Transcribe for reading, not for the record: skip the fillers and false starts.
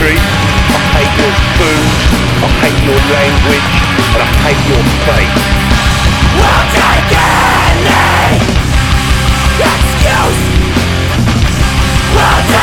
country, I hate your food, I hate your language, and I hate your faith. We'll take any excuse. We'll take